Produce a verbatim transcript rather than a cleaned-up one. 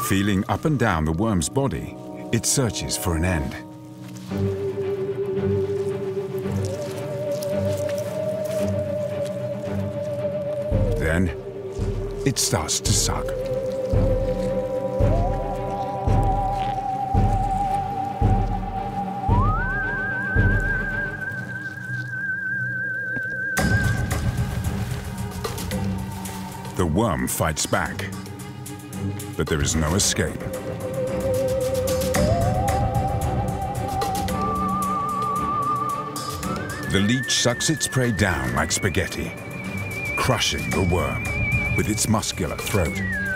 Feeling up and down the worm's body, it searches for an end. Then, it starts to suck. The worm fights back, but there is no escape. The leech sucks its prey down like spaghetti, crushing the worm with its muscular throat.